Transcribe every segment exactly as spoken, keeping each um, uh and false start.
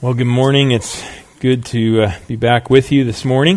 Well, good morning. It's good to uh, be back with you this morning.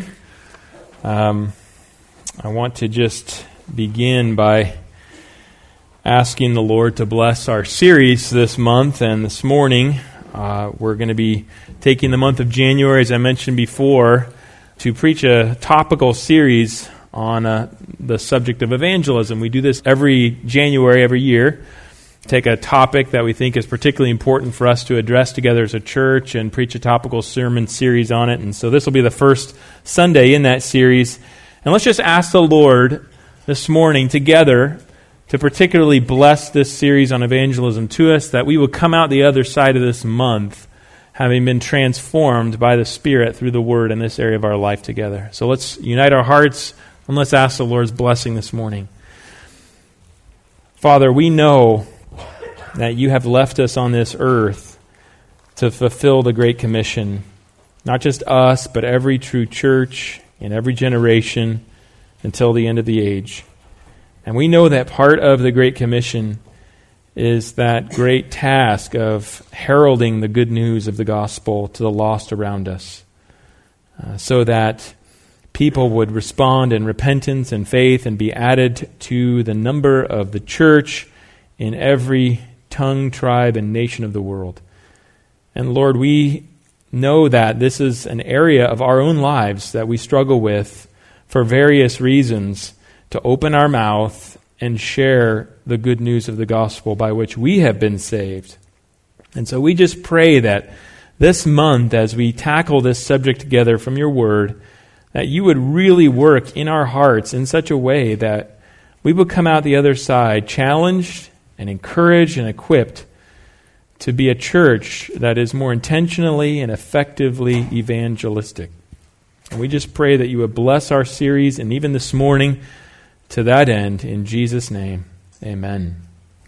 Um, I want to just begin by asking the Lord to bless our series this month. And this morning, uh, we're going to be taking the month of January, as I mentioned before, to preach a topical series on uh, the subject of evangelism. We do this every January, every year. Take a topic that we think is particularly important for us to address together as a church and preach a topical sermon series on it. And so this will be the first Sunday in that series. And let's just ask the Lord this morning together to particularly bless this series on evangelism to us, that we will come out the other side of this month having been transformed by the Spirit through the Word in this area of our life together. So let's unite our hearts and let's ask the Lord's blessing this morning. Father, we know that you have left us on this earth to fulfill the Great Commission. Not just us, but every true church in every generation until the end of the age. And we know that part of the Great Commission is that great task of heralding the good news of the gospel to the lost around us, uh, so that people would respond in repentance and faith and be added to the number of the church in every tongue, tribe, and nation of the world. And Lord, we know that this is an area of our own lives that we struggle with for various reasons, to open our mouth and share the good news of the gospel by which we have been saved. And so we just pray that this month, as we tackle this subject together from your word, that you would really work in our hearts in such a way that we would come out the other side challenged and encouraged and equipped to be a church that is more intentionally and effectively evangelistic. And we just pray that you would bless our series, and even this morning, to that end, in Jesus' name, amen.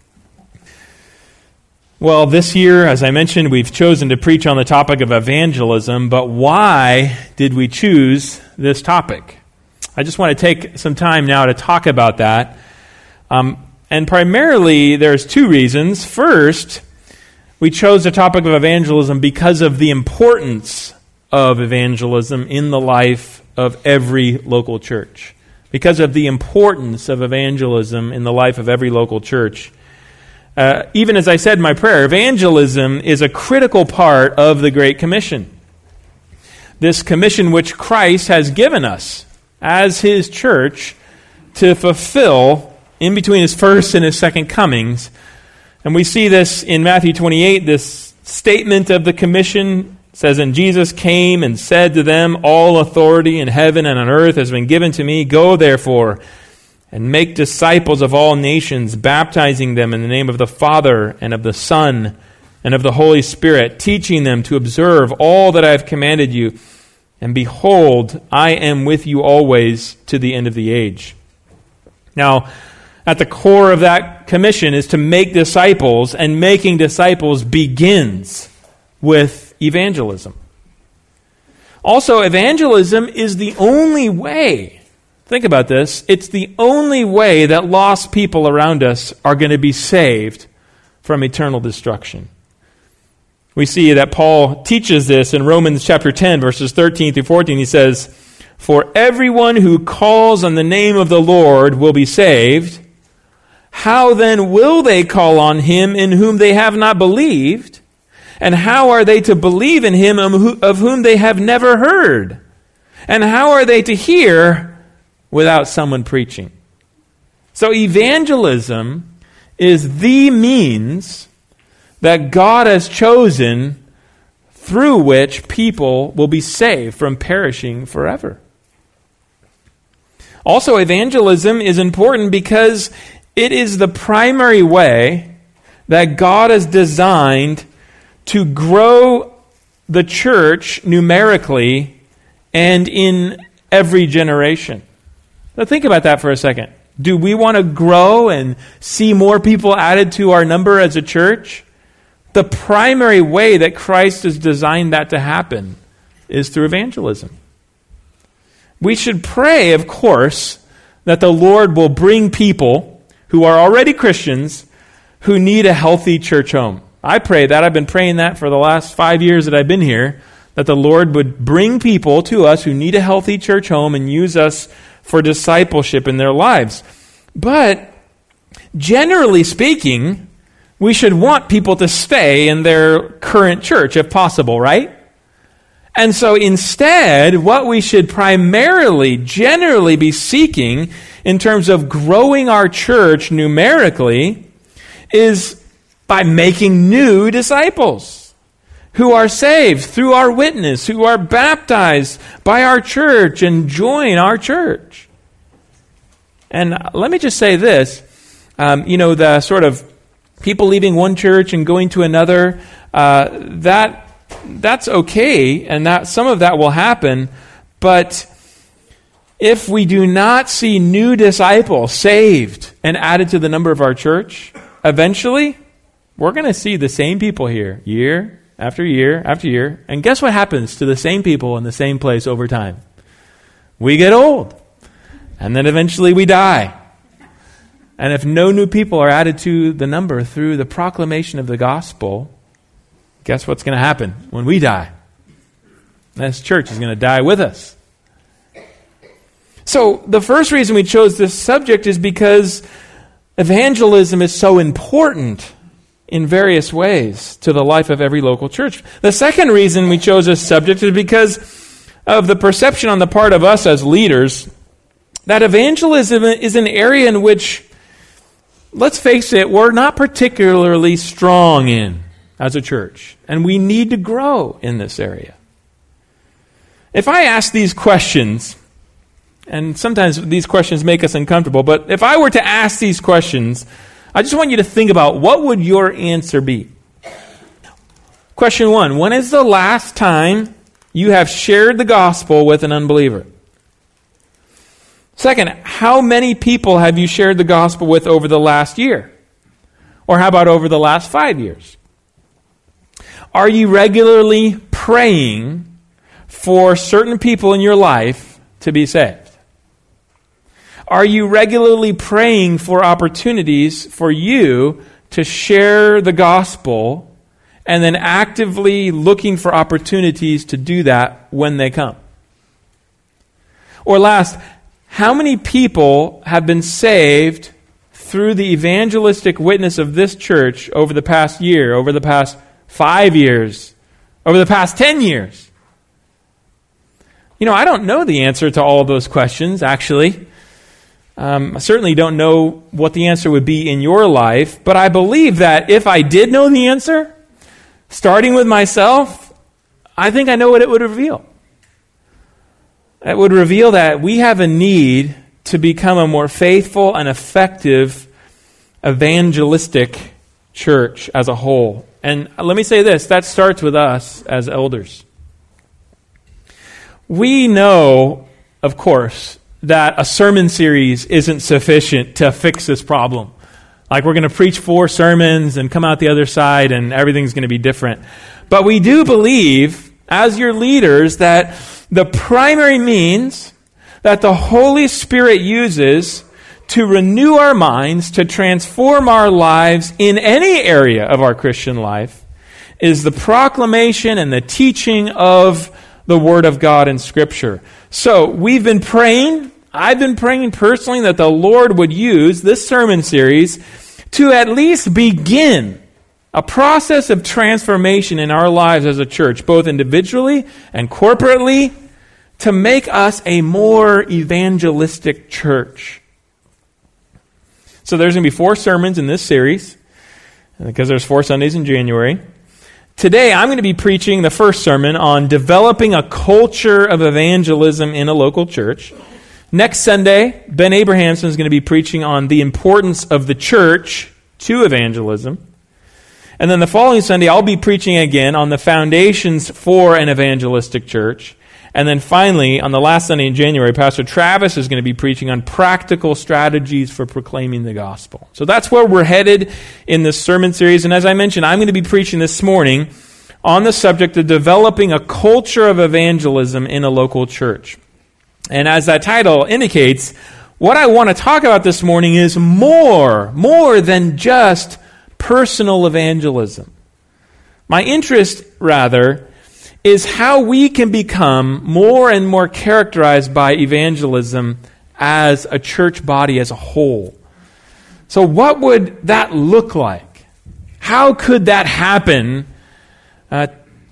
Well, this year, as I mentioned, we've chosen to preach on the topic of evangelism, but why did we choose this topic? I just want to take some time now to talk about that. Um, And primarily, there's two reasons. First, we chose the topic of evangelism because of the importance of evangelism in the life of every local church. Because of the importance of evangelism in the life of every local church. Uh, even as I said in my prayer, evangelism is a critical part of the Great Commission. This commission which Christ has given us as His church to fulfill in between His first and His second comings. And we see this in Matthew twenty-eight, this statement of the commission says, "And Jesus came and said to them, all authority in heaven and on earth has been given to me. Go therefore and make disciples of all nations, baptizing them in the name of the Father and of the Son and of the Holy Spirit, teaching them to observe all that I have commanded you. And behold, I am with you always to the end of the age." Now, at the core of that commission is to make disciples, and making disciples begins with evangelism. Also, evangelism is the only way, think about this, it's the only way that lost people around us are going to be saved from eternal destruction. We see that Paul teaches this in Romans chapter ten, verses thirteen through fourteen. He says, "For everyone who calls on the name of the Lord will be saved. How then will they call on Him in whom they have not believed? And how are they to believe in Him of whom they have never heard? And how are they to hear without someone preaching?" So evangelism is the means that God has chosen through which people will be saved from perishing forever. Also, evangelism is important because it is the primary way that God has designed to grow the church numerically and in every generation. Now think about that for a second. Do we want to grow and see more people added to our number as a church? The primary way that Christ has designed that to happen is through evangelism. We should pray, of course, that the Lord will bring people who are already Christians who need a healthy church home. I pray that. I've been praying that for the last five years that I've been here, that the Lord would bring people to us who need a healthy church home and use us for discipleship in their lives. But generally speaking, we should want people to stay in their current church if possible, right? And so instead, what we should primarily, generally be seeking in terms of growing our church numerically is by making new disciples who are saved through our witness, who are baptized by our church and join our church. And let me just say this, um, you know, the sort of people leaving one church and going to another, uh, that that's okay, and that some of that will happen, but if we do not see new disciples saved and added to the number of our church, eventually we're going to see the same people here year after year after year. And guess what happens to the same people in the same place over time? We get old. And then eventually we die. And if no new people are added to the number through the proclamation of the gospel, guess what's going to happen when we die? This church is going to die with us. So the first reason we chose this subject is because evangelism is so important in various ways to the life of every local church. The second reason we chose this subject is because of the perception on the part of us as leaders that evangelism is an area in which, let's face it, we're not particularly strong in as a church, and we need to grow in this area. If I ask these questions, and sometimes these questions make us uncomfortable, but if I were to ask these questions, I just want you to think about what would your answer be. Question one, when is the last time you have shared the gospel with an unbeliever? Second, how many people have you shared the gospel with over the last year? Or how about over the last five years? Are you regularly praying for certain people in your life to be saved? Are you regularly praying for opportunities for you to share the gospel and then actively looking for opportunities to do that when they come? Or last, how many people have been saved through the evangelistic witness of this church over the past year, over the past five years, over the past ten years? You know, I don't know the answer to all of those questions, actually. Um, I certainly don't know what the answer would be in your life, but I believe that if I did know the answer, starting with myself, I think I know what it would reveal. It would reveal that we have a need to become a more faithful and effective evangelistic church as a whole. And let me say this, that starts with us as elders. We know, of course, that a sermon series isn't sufficient to fix this problem. Like we're going to preach four sermons and come out the other side and everything's going to be different. But we do believe, as your leaders, that the primary means that the Holy Spirit uses to renew our minds, to transform our lives in any area of our Christian life, is the proclamation and the teaching of the Word of God in Scripture. So we've been praying, I've been praying personally that the Lord would use this sermon series to at least begin a process of transformation in our lives as a church, both individually and corporately, to make us a more evangelistic church. So there's going to be four sermons in this series, because there's four Sundays in January. Today, I'm going to be preaching the first sermon on developing a culture of evangelism in a local church. Next Sunday, Ben Abrahamson is going to be preaching on the importance of the church to evangelism. And then the following Sunday, I'll be preaching again on the foundations for an evangelistic church. And then finally, on the last Sunday in January, Pastor Travis is going to be preaching on practical strategies for proclaiming the gospel. So that's where we're headed in this sermon series. And as I mentioned, I'm going to be preaching this morning on the subject of developing a culture of evangelism in a local church. And as that title indicates, what I want to talk about this morning is more, more than just personal evangelism. My interest, rather, is how we can become more and more characterized by evangelism as a church body as a whole. So what would that look like? How could that happen uh,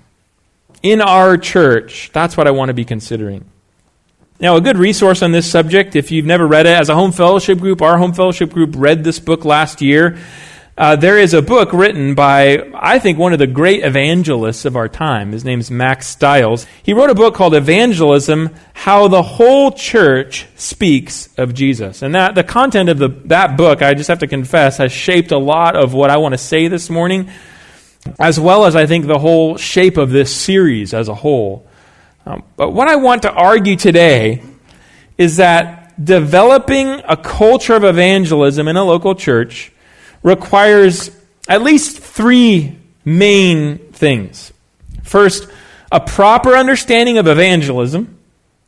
in our church? That's what I want to be considering. Now, a good resource on this subject, if you've never read it, as a home fellowship group, our home fellowship group read this book last year. Uh, there is a book written by, I think, one of the great evangelists of our time. His name's Max Stiles. He wrote a book called Evangelism, How the Whole Church Speaks of Jesus. And that the content of the that book, I just have to confess, has shaped a lot of what I want to say this morning, as well as I think the whole shape of this series as a whole. Um, but what I want to argue today is that developing a culture of evangelism in a local church requires at least three main things. First, a proper understanding of evangelism,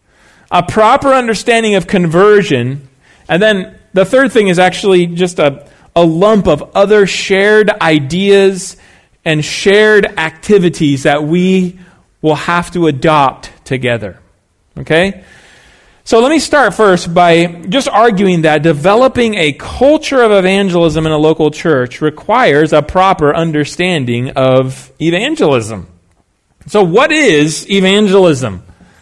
a proper understanding of conversion, and then the third thing is actually just a, a lump of other shared ideas and shared activities that we will have to adopt together. Okay? So let me start first by just arguing that developing a culture of evangelism in a local church requires a proper understanding of evangelism. So what is evangelism?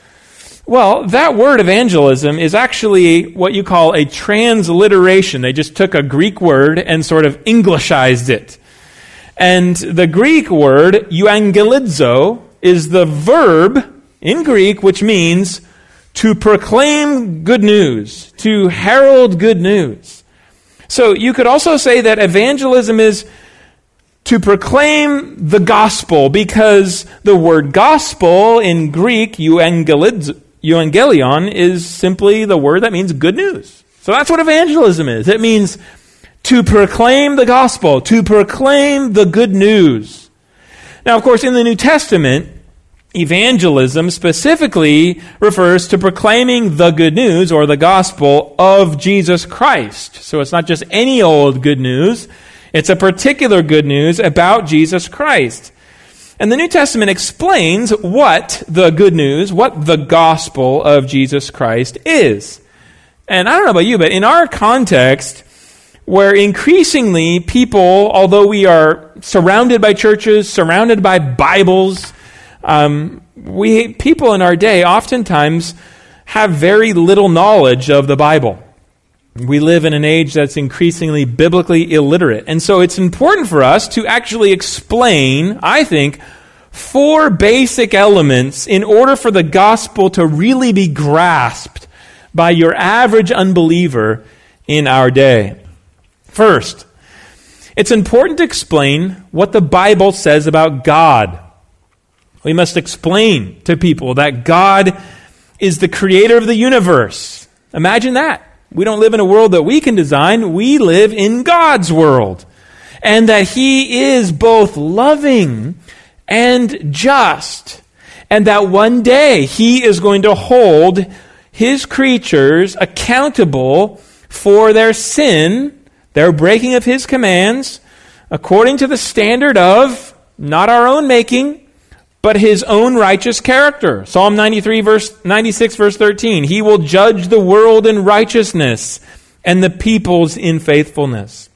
Well, that word evangelism is actually what you call a transliteration. They just took a Greek word and sort of Englishized it. And the Greek word euangelizo is the verb in Greek which means to proclaim good news, to herald good news. So you could also say that evangelism is to proclaim the gospel, because the word gospel in Greek, euangelion, is simply the word that means good news. So that's what evangelism is. It means to proclaim the gospel, to proclaim the good news. Now, of course, in the New Testament, evangelism specifically refers to proclaiming the good news or the gospel of Jesus Christ. So it's not just any old good news. It's a particular good news about Jesus Christ. And the New Testament explains what the good news, what the gospel of Jesus Christ is. And I don't know about you, but in our context, where increasingly people, although we are surrounded by churches, surrounded by Bibles, Um, we people in our day oftentimes have very little knowledge of the Bible. We live in an age that's increasingly biblically illiterate. And so it's important for us to actually explain, I think, four basic elements in order for the gospel to really be grasped by your average unbeliever in our day. First, it's important to explain what the Bible says about God. We must explain to people that God is the creator of the universe. Imagine that. We don't live in a world that we can design. We live in God's world. And that He is both loving and just. And that one day He is going to hold His creatures accountable for their sin, their breaking of His commands, according to the standard of not our own making, but His own righteous character. Psalm ninety-three, verse ninety-six, verse thirteen. He will judge the world in righteousness and the peoples in faithfulness.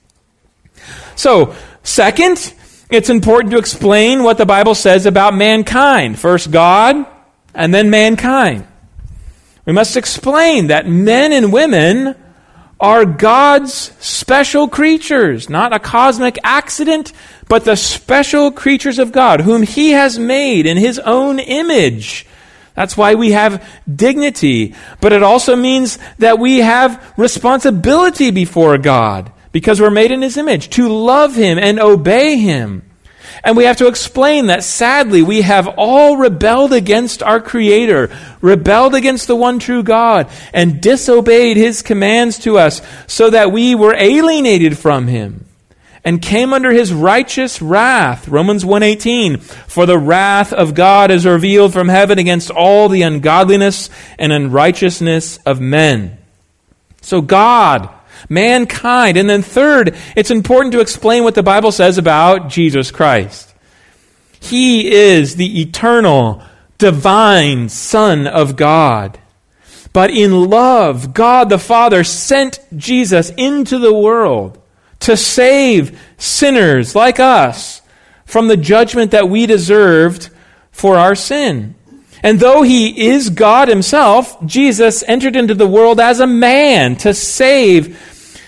So, second, it's important to explain what the Bible says about mankind. First God, and then mankind. We must explain that men and women are God's special creatures, not a cosmic accident, but the special creatures of God, whom He has made in His own image. That's why we have dignity. But it also means that we have responsibility before God, because we're made in His image, to love Him and obey Him. And we have to explain that sadly we have all rebelled against our Creator, rebelled against the one true God, and disobeyed His commands to us, so that we were alienated from Him and came under His righteous wrath. Romans one eighteen, for the wrath of God is revealed from heaven against all the ungodliness and unrighteousness of men. So God, mankind. And then third, it's important to explain what the Bible says about Jesus Christ. He is the eternal, divine Son of God. But in love, God the Father sent Jesus into the world to save sinners like us from the judgment that we deserved for our sin. And though he is God himself, Jesus entered into the world as a man to save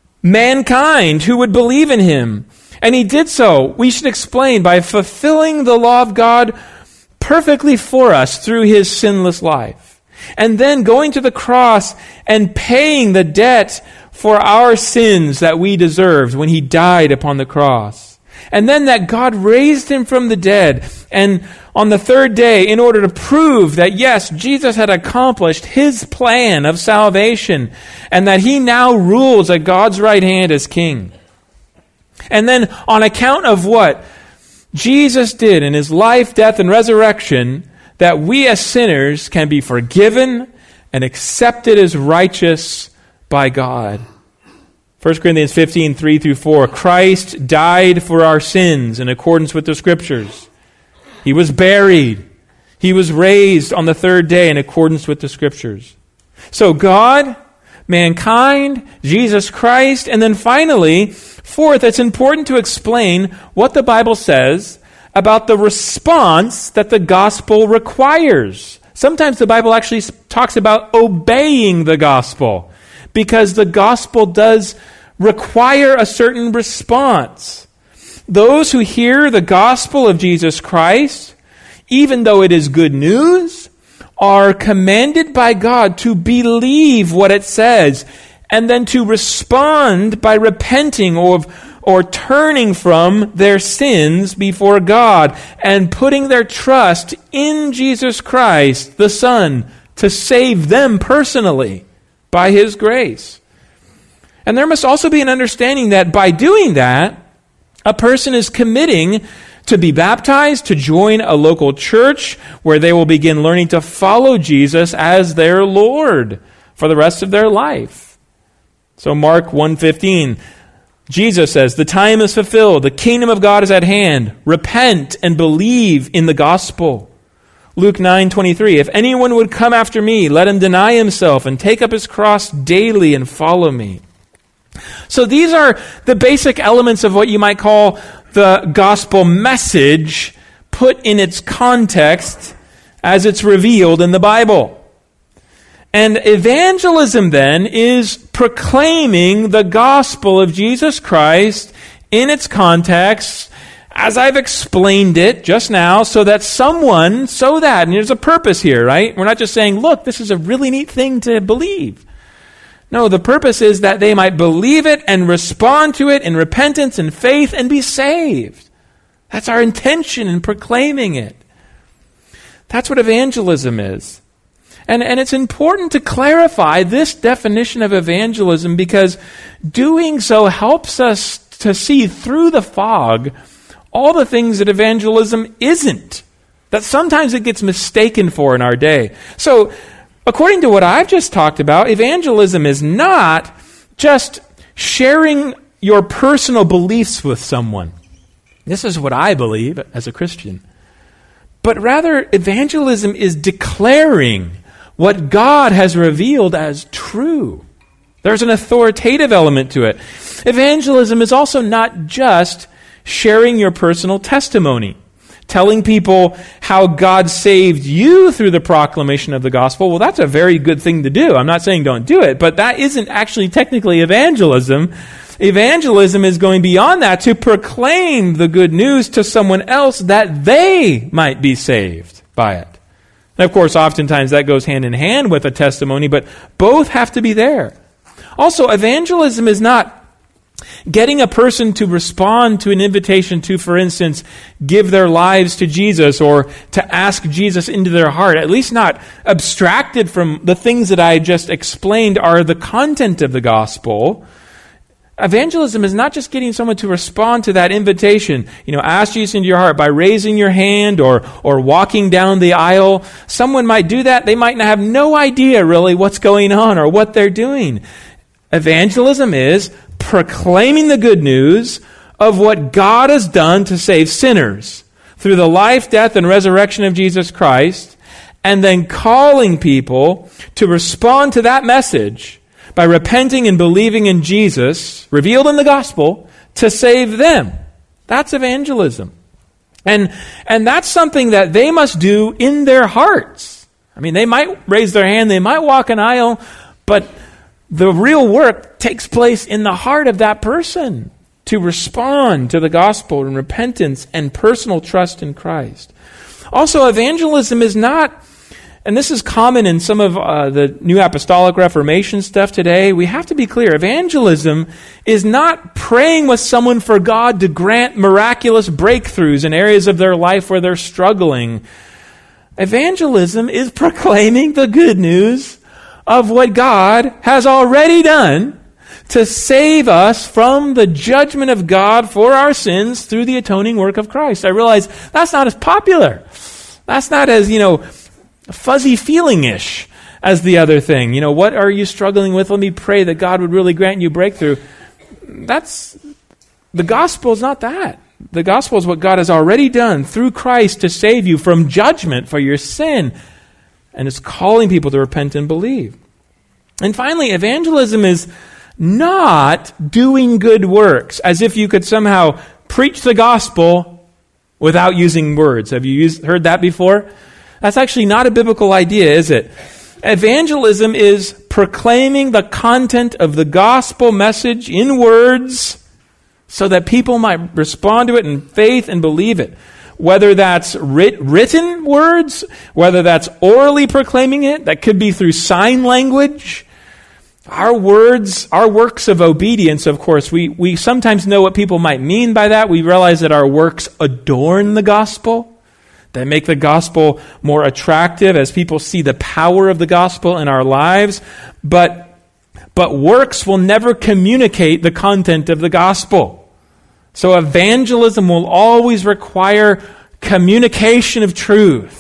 mankind who would believe in him. And he did so, we should explain, by fulfilling the law of God perfectly for us through his sinless life. And then going to the cross and paying the debt for our sins that we deserved when he died upon the cross. And then that God raised him from the dead, and on the third day, in order to prove that yes, Jesus had accomplished his plan of salvation, and that he now rules at God's right hand as king. And then on account of what Jesus did in his life, death, and resurrection, that we as sinners can be forgiven and accepted as righteous by God. First Corinthians fifteen, three through four, Christ died for our sins in accordance with the Scriptures. He was buried. He was raised on the third day in accordance with the Scriptures. So God, mankind, Jesus Christ, and then finally, fourth, it's important to explain what the Bible says about the response that the gospel requires. Sometimes the Bible actually talks about obeying the gospel, because the gospel does require a certain response. Those who hear the gospel of Jesus Christ, even though it is good news, are commanded by God to believe what it says, and then to respond by repenting or or turning from their sins before God and putting their trust in Jesus Christ, the Son, to save them personally by his grace. And there must also be an understanding that by doing that, a person is committing to be baptized, to join a local church where they will begin learning to follow Jesus as their Lord for the rest of their life. So Mark one fifteen, Jesus says, "The time is fulfilled, the kingdom of God is at hand. Repent and believe in the gospel." Luke nine twenty-three, "If anyone would come after me, let him deny himself and take up his cross daily and follow me." So these are the basic elements of what you might call the gospel message put in its context as it's revealed in the Bible. And evangelism then is proclaiming the gospel of Jesus Christ in its context, as I've explained it just now, so that someone, so that, and there's a purpose here, right? We're not just saying, look, this is a really neat thing to believe. No, the purpose is that they might believe it and respond to it in repentance and faith and be saved. That's our intention in proclaiming it. That's what evangelism is. And, and it's important to clarify this definition of evangelism, because doing so helps us to see through the fog all the things that evangelism isn't, that sometimes it gets mistaken for in our day. So, according to what I've just talked about, evangelism is not just sharing your personal beliefs with someone. This is what I believe as a Christian. But rather, evangelism is declaring what God has revealed as true. There's an authoritative element to it. Evangelism is also not just sharing your personal testimony, telling people how God saved you through the proclamation of the gospel. Well, that's a very good thing to do. I'm not saying don't do it, but that isn't actually technically evangelism. Evangelism is going beyond that to proclaim the good news to someone else that they might be saved by it. And of course, oftentimes that goes hand in hand with a testimony, but both have to be there. Also, evangelism is not getting a person to respond to an invitation to, for instance, give their lives to Jesus or to ask Jesus into their heart, at least not abstracted from the things that I just explained are the content of the gospel. Evangelism is not just getting someone to respond to that invitation, you know, ask Jesus into your heart by raising your hand or or walking down the aisle. Someone might do that. They might have no idea really what's going on or what they're doing. Evangelism is proclaiming the good news of what God has done to save sinners through the life, death, and resurrection of Jesus Christ, and then calling people to respond to that message by repenting and believing in Jesus, revealed in the gospel, to save them. That's evangelism. And, and that's something that they must do in their hearts. I mean, they might raise their hand, they might walk an aisle, but the real work takes place in the heart of that person to respond to the gospel in repentance and personal trust in Christ. Also, evangelism is not, and this is common in some of uh, the New Apostolic Reformation stuff today, we have to be clear. Evangelism is not praying with someone for God to grant miraculous breakthroughs in areas of their life where they're struggling. Evangelism is proclaiming the good news of what God has already done to save us from the judgment of God for our sins through the atoning work of Christ. I realize that's not as popular. That's not as, you know, fuzzy feeling-ish as the other thing. You know, what are you struggling with? Let me pray that God would really grant you breakthrough. That's, the gospel is not that. The gospel is what God has already done through Christ to save you from judgment for your sin. And it's calling people to repent and believe. And finally, evangelism is not doing good works, as if you could somehow preach the gospel without using words. Have you used, heard that before? That's actually not a biblical idea, is it? Evangelism is proclaiming the content of the gospel message in words so that people might respond to it in faith and believe it. Whether that's writ- written words, whether that's orally proclaiming it, that could be through sign language. Our words, our works of obedience, of course, we, we sometimes know what people might mean by that. We realize that our works adorn the gospel. They make the gospel more attractive as people see the power of the gospel in our lives. But, but works will never communicate the content of the gospel. So evangelism will always require communication of truth.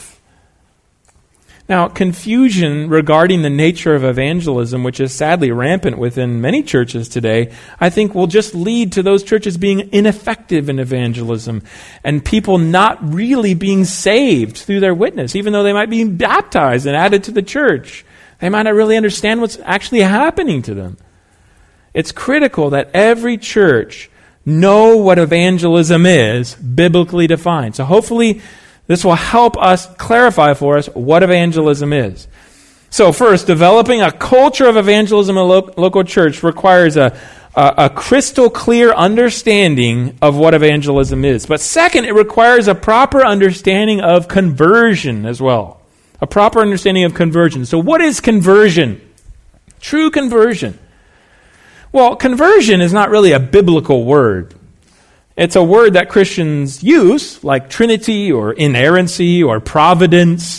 Now, confusion regarding the nature of evangelism, which is sadly rampant within many churches today, I think will just lead to those churches being ineffective in evangelism and people not really being saved through their witness, even though they might be baptized and added to the church. They might not really understand what's actually happening to them. It's critical that every church know what evangelism is, biblically defined. So hopefully this will help us clarify for us what evangelism is. So first, developing a culture of evangelism in a lo- local church requires a, a, a crystal clear understanding of what evangelism is. But second, it requires a proper understanding of conversion as well. A proper understanding of conversion. So what is conversion? True conversion. Well, conversion is not really a biblical word. It's a word that Christians use, like Trinity or inerrancy or providence,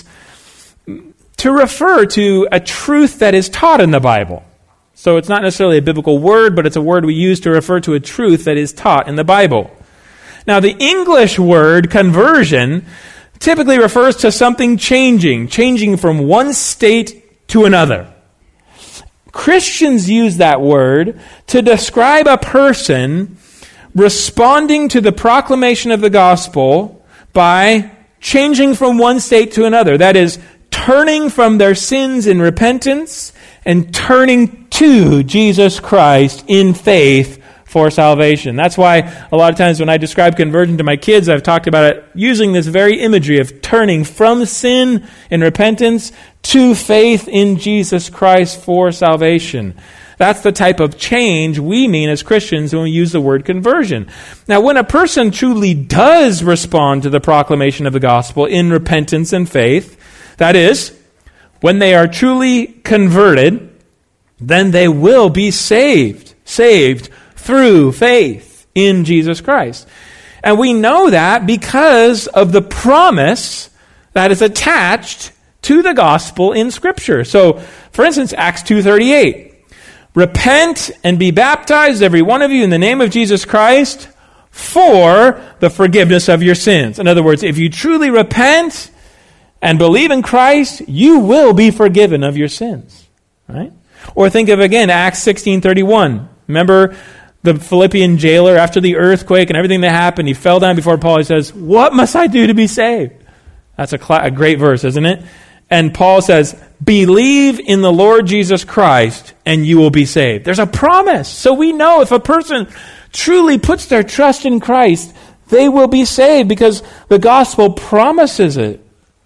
to refer to a truth that is taught in the Bible. So it's not necessarily a biblical word, but it's a word we use to refer to a truth that is taught in the Bible. Now, the English word conversion typically refers to something changing, changing from one state to another. Christians use that word to describe a person responding to the proclamation of the gospel by changing from one state to another. That is, turning from their sins in repentance and turning to Jesus Christ in faith for salvation. That's why a lot of times when I describe conversion to my kids, I've talked about it using this very imagery of turning from sin in repentance to faith in Jesus Christ for salvation. That's the type of change we mean as Christians when we use the word conversion. Now, when a person truly does respond to the proclamation of the gospel in repentance and faith, that is, when they are truly converted, then they will be saved. Saved through faith in Jesus Christ. And we know that because of the promise that is attached to the gospel in Scripture. So, for instance, Acts two thirty-eight. Repent and be baptized, every one of you, in the name of Jesus Christ for the forgiveness of your sins. In other words, if you truly repent and believe in Christ, you will be forgiven of your sins. Right? Or think of, again, Acts sixteen thirty-one. Remember the Philippian jailer, after the earthquake and everything that happened, he fell down before Paul. He says, "What must I do to be saved?" That's a, cl- a great verse, isn't it? And Paul says, "Believe in the Lord Jesus Christ and you will be saved." There's a promise. So we know if a person truly puts their trust in Christ, they will be saved because the gospel promises it.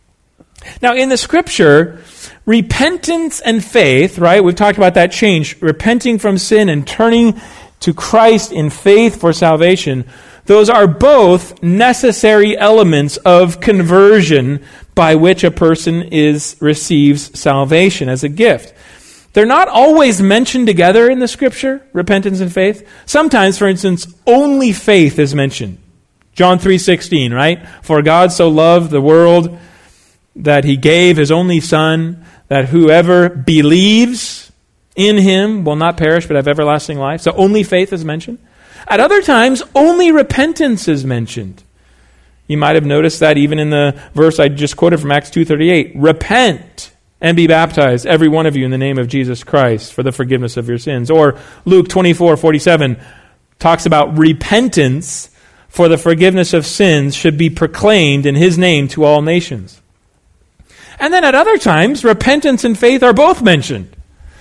Now in the scripture, repentance and faith, right? We've talked about that change, repenting from sin and turning to Christ in faith for salvation. Those are both necessary elements of conversion by which a person is receives salvation as a gift. They're not always mentioned together in the scripture, repentance and faith. Sometimes, for instance, only faith is mentioned. John three sixteen, right? "For God so loved the world that he gave his only Son, that whoever believes in him will not perish but have everlasting life." So only faith is mentioned. At other times, only repentance is mentioned. You might have noticed that even in the verse I just quoted from Acts two thirty-eight. "Repent and be baptized, every one of you, in the name of Jesus Christ for the forgiveness of your sins." Or Luke twenty-four forty-seven talks about repentance for the forgiveness of sins should be proclaimed in his name to all nations. And then at other times, repentance and faith are both mentioned.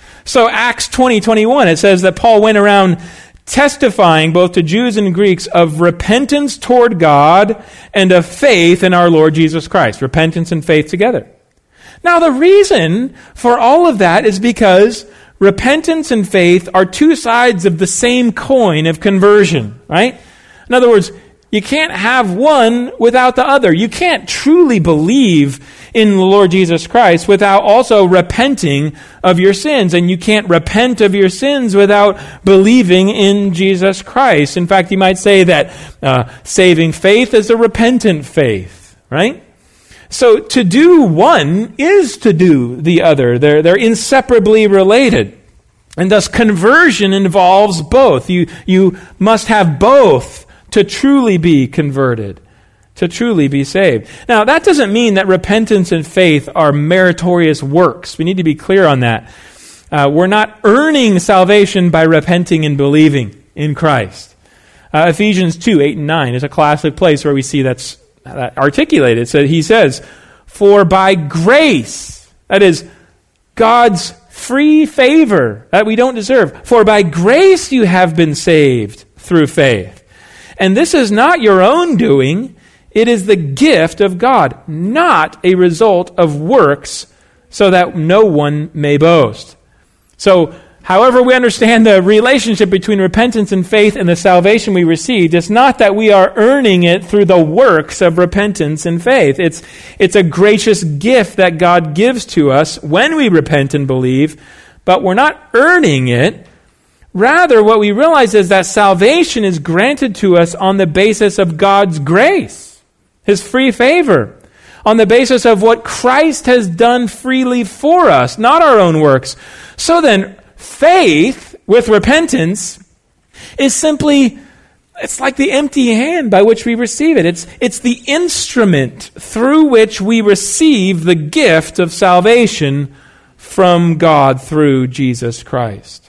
So Acts twenty twenty-one, it says that Paul went around testifying both to Jews and Greeks of repentance toward God and of faith in our Lord Jesus Christ. Repentance and faith together. Now the reason for all of that is because repentance and faith are two sides of the same coin of conversion, right? In other words, you can't have one without the other. You can't truly believe in the Lord Jesus Christ without also repenting of your sins. And you can't repent of your sins without believing in Jesus Christ. In fact, you might say that uh, saving faith is a repentant faith, right? So to do one is to do the other. They're, they're inseparably related. And thus conversion involves both. You, you must have both to truly be converted, to truly be saved. Now, that doesn't mean that repentance and faith are meritorious works. We need to be clear on that. Uh, we're not earning salvation by repenting and believing in Christ. Uh, Ephesians two, eight and nine is a classic place where we see that's that articulated. So he says, "For by grace," that is, God's free favor that we don't deserve, "for by grace you have been saved through faith. And this is not your own doing, it is the gift of God, not a result of works, so that no one may boast." So, however we understand the relationship between repentance and faith and the salvation we received, it's not that we are earning it through the works of repentance and faith. It's, it's a gracious gift that God gives to us when we repent and believe, but we're not earning it. Rather, what we realize is that salvation is granted to us on the basis of God's grace, His free favor, on the basis of what Christ has done freely for us, not our own works. So then, faith with repentance is simply, it's like the empty hand by which we receive it. It's, it's the instrument through which we receive the gift of salvation from God through Jesus Christ.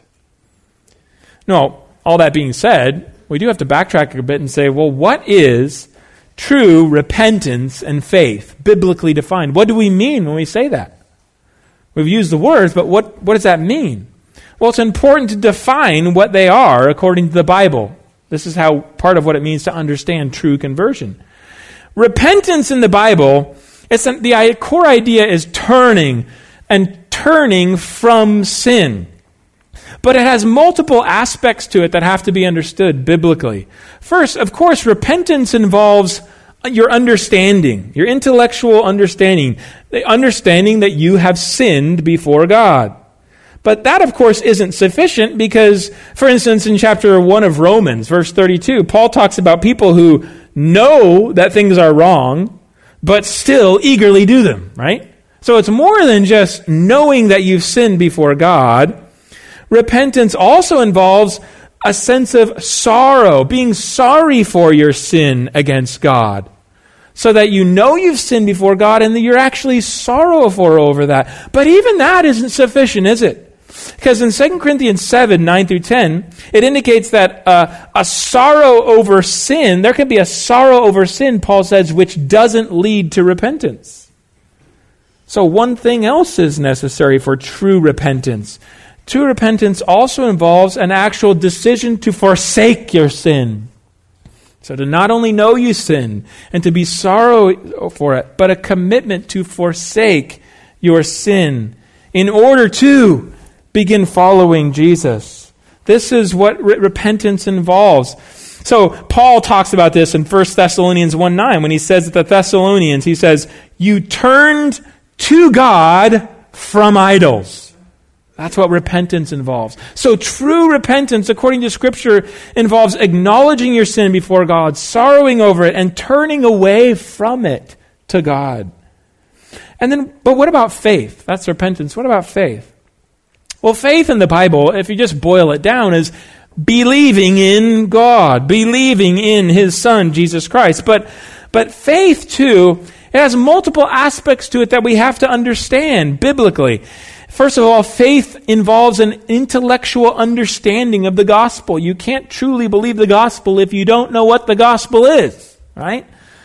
No, all that being said, we do have to backtrack a bit and say, well, what is true repentance and faith, biblically defined? What do we mean when we say that? We've used the words, but what, what does that mean? Well, it's important to define what they are according to the Bible. This is how part of what it means to understand true conversion. Repentance in the Bible, it's the core idea is turning and turning from sin. But it has multiple aspects to it that have to be understood biblically. First, of course, repentance involves your understanding, your intellectual understanding, the understanding that you have sinned before God. But that, of course, isn't sufficient because, for instance, in chapter one of Romans, verse thirty-two, Paul talks about people who know that things are wrong, but still eagerly do them, right? So it's more than just knowing that you've sinned before God. Repentance also involves a sense of sorrow, being sorry for your sin against God, so that you know you've sinned before God and that you're actually sorrowful over that. But even that isn't sufficient, is it? Because in Second Corinthians seven, nine through ten, it indicates that uh, a sorrow over sin, there can be a sorrow over sin, Paul says, which doesn't lead to repentance. So one thing else is necessary for true repentance. True repentance also involves an actual decision to forsake your sin. So to not only know you sin and to be sorrow for it, but a commitment to forsake your sin in order to begin following Jesus. This is what re- repentance involves. So Paul talks about this in First Thessalonians one nine when he says that the Thessalonians, he says, you turned to God from idols. That's what repentance involves. So true repentance, according to Scripture, involves acknowledging your sin before God, sorrowing over it, and turning away from it to God. And then, but what about faith? That's repentance. What about faith? Well, faith in the Bible, if you just boil it down, is believing in God, believing in His Son, Jesus Christ. But, but faith, too, it has multiple aspects to it that we have to understand biblically. First of all, faith involves an intellectual understanding of the gospel. You can't truly believe the gospel if you don't know what the gospel is, right?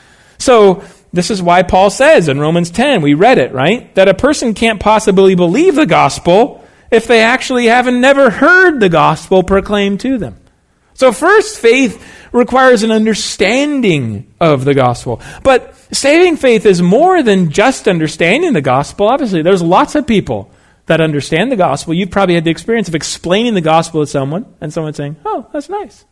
So, this is why Paul says in Romans ten, we read it, right? That a person can't possibly believe the gospel if they actually haven't never heard the gospel proclaimed to them. So first, faith requires an understanding of the gospel. But saving faith is more than just understanding the gospel. Obviously, there's lots of people that understand the gospel. You've probably had the experience of explaining the gospel to someone and someone saying, oh, that's nice.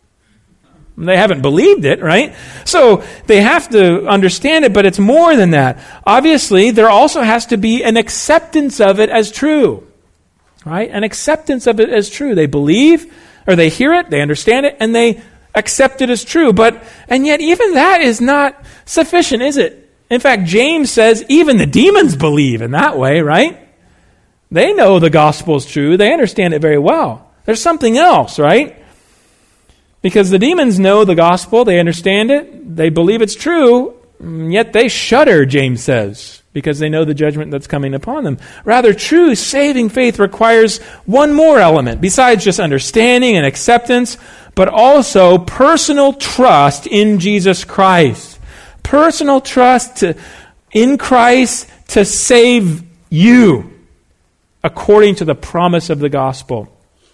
And they haven't believed it, right? So they have to understand it, but it's more than that. Obviously, there also has to be an acceptance of it as true, right? An acceptance of it as true. They believe, or they hear it, they understand it, and they accept it as true. But, and yet even that is not sufficient, is it? In fact, James says even the demons believe in that way, right? They know the gospel is true. They understand it very well. There's something else, right? Because the demons know the gospel. They understand it. They believe it's true. Yet they shudder, James says, because they know the judgment that's coming upon them. Rather, true saving faith requires one more element, besides just understanding and acceptance, but also personal trust in Jesus Christ. Personal trust to, in Christ to save you, according to the promise of the gospel.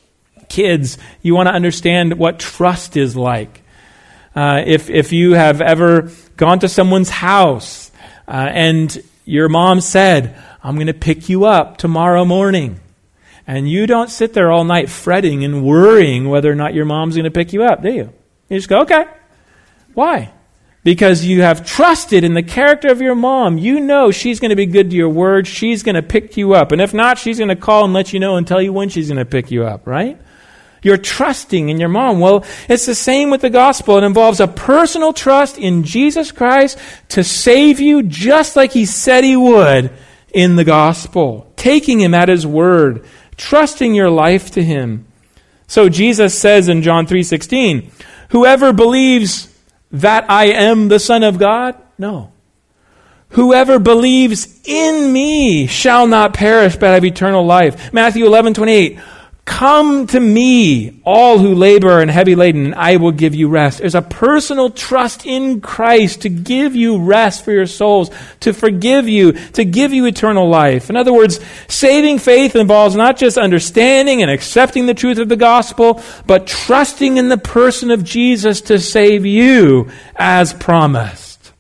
Kids, you want to understand what trust is like. Uh, if if you have ever gone to someone's house uh, and your mom said, I'm going to pick you up tomorrow morning, and you don't sit there all night fretting and worrying whether or not your mom's going to pick you up, do you? You just go, okay. Why? Because you have trusted in the character of your mom. You know she's going to be good to your word. She's going to pick you up. And if not, she's going to call and let you know and tell you when she's going to pick you up, right? You're trusting in your mom. Well, it's the same with the gospel. It involves a personal trust in Jesus Christ to save you just like He said He would in the gospel. Taking Him at His word. Trusting your life to Him. So Jesus says in John three sixteen, whoever believes that I am the Son of God? No. Whoever believes in me shall not perish but have eternal life. Matthew eleven twenty-eight. Come to me, all who labor and heavy laden, and I will give you rest. There's a personal trust in Christ to give you rest for your souls, to forgive you, to give you eternal life. In other words, saving faith involves not just understanding and accepting the truth of the gospel, but trusting in the person of Jesus to save you as promised.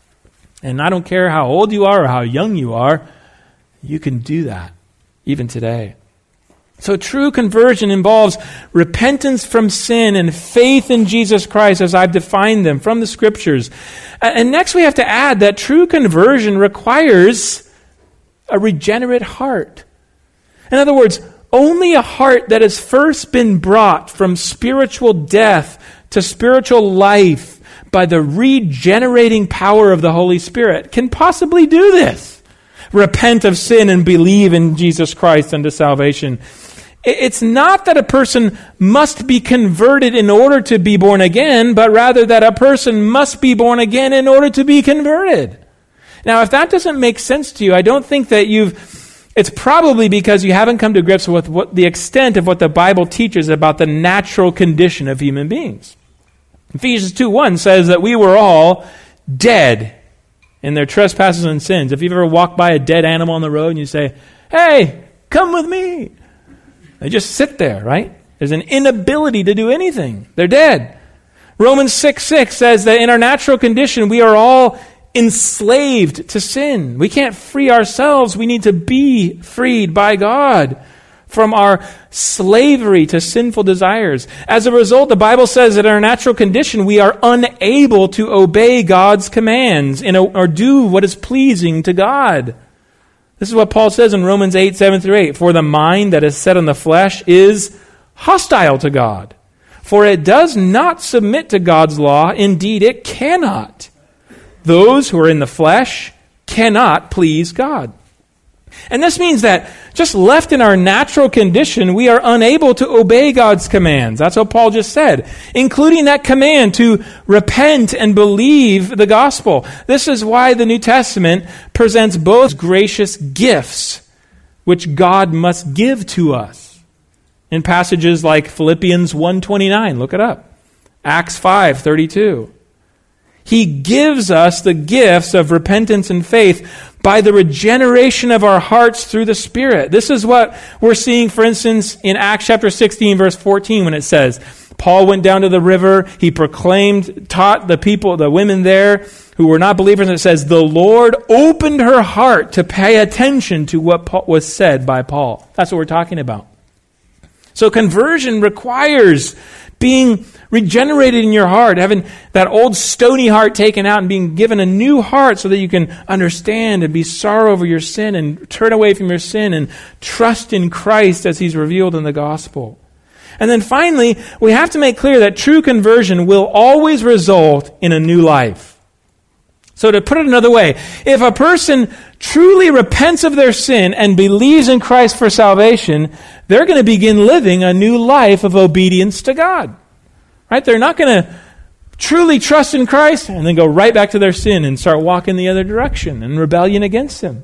And I don't care how old you are or how young you are, you can do that even today. So true conversion involves repentance from sin and faith in Jesus Christ as I've defined them from the Scriptures. And next we have to add that true conversion requires a regenerate heart. In other words, only a heart that has first been brought from spiritual death to spiritual life by the regenerating power of the Holy Spirit can possibly do this. Repent of sin and believe in Jesus Christ unto salvation. It's not that a person must be converted in order to be born again, but rather that a person must be born again in order to be converted. Now, if that doesn't make sense to you, I don't think that you've It's probably because you haven't come to grips with what the extent of what the Bible teaches about the natural condition of human beings. Ephesians two one says that we were all dead in their trespasses and sins. If you've ever walked by a dead animal on the road and you say, "Hey, come with me," they just sit there, right? There's an inability to do anything. They're dead. Romans six six says that in our natural condition, we are all enslaved to sin. We can't free ourselves. We need to be freed by God from our slavery to sinful desires. As a result, the Bible says that in our natural condition, we are unable to obey God's commands and, or do what is pleasing to God. This is what Paul says in Romans eight, seven through eight. For the mind that is set on the flesh is hostile to God, for it does not submit to God's law. Indeed, it cannot. Those who are in the flesh cannot please God. And this means that just left in our natural condition, we are unable to obey God's commands. That's what Paul just said, including that command to repent and believe the gospel. This is why the New Testament presents both gracious gifts, which God must give to us. In passages like Philippians one twenty-nine, look it up. Acts five thirty-two. He gives us the gifts of repentance and faith by the regeneration of our hearts through the Spirit. This is what we're seeing, for instance, in Acts chapter sixteen, verse fourteen, when it says, Paul went down to the river, he proclaimed, taught the people, the women there who were not believers, and it says, the Lord opened her heart to pay attention to what was said by Paul. That's what we're talking about. So conversion requires being regenerated in your heart, having that old stony heart taken out and being given a new heart so that you can understand and be sorrow over your sin and turn away from your sin and trust in Christ as He's revealed in the gospel. And then finally, we have to make clear that true conversion will always result in a new life. So to put it another way, if a person truly repents of their sin and believes in Christ for salvation, they're going to begin living a new life of obedience to God. Right? They're not going to truly trust in Christ and then go right back to their sin and start walking the other direction in rebellion against Him.